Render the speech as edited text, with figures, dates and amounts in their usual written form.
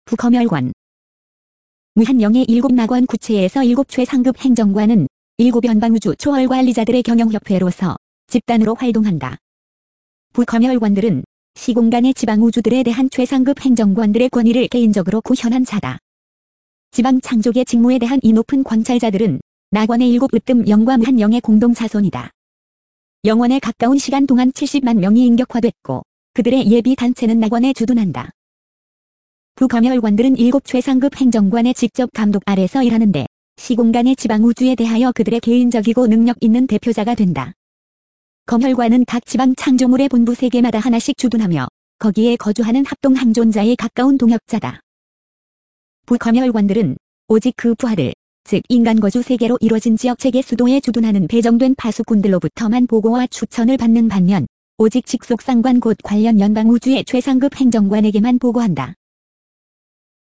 부검열관. 무한영의 7낙원 구체에서 7최상급 행정관은 7연방우주 초월관리자들의 경영협회로서 집단으로 활동한다. 부검열관들은 시공간의 지방우주들에 대한 최상급 행정관들의 권위를 개인적으로 구현한 자다. 지방 창조의 직무에 대한 이 높은 관찰자들은 낙원의 7으뜸 영과 무한영의 공동 자손이다. 영원에 가까운 시간 동안 70만 명이 인격화됐고 그들의 예비 단체는 낙원에 주둔한다. 부검열관들은 7 최상급 행정관의 직접 감독 아래서 일하는데 시공간의 지방우주에 대하여 그들의 개인적이고 능력 있는 대표자가 된다. 검열관은 각 지방 창조물의 본부 세계마다 하나씩 주둔하며 거기에 거주하는 합동 항존자에 가까운 동역자다. 부검열관들은 오직 그 부하들, 즉 인간 거주 세계로 이루어진 지역체계 수도에 주둔하는 배정된 파수꾼들로부터만 보고와 추천을 받는 반면 오직 직속 상관 곧 관련 연방우주의 최상급 행정관에게만 보고한다.